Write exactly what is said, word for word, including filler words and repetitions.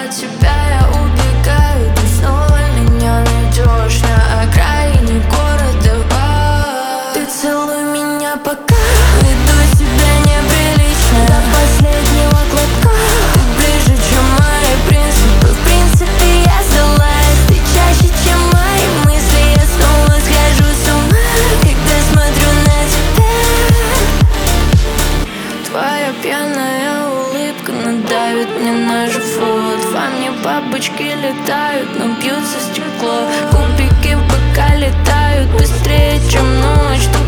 от тебя я убегаю, ты снова меня найдешь на окраине города. Ты целуй меня пока, веду себя неприлично до последнего глотка. Ты ближе, чем мои принципы, в принципе я сдалась. Ты чаще, чем мои мысли, я снова схожу с ума, когда смотрю на тебя. Твоя пьяная улыбка надавит мне на живот. Во мне бабочки летают, но бьются в стекло. Кубики в бокале тают быстрее, чем ночь.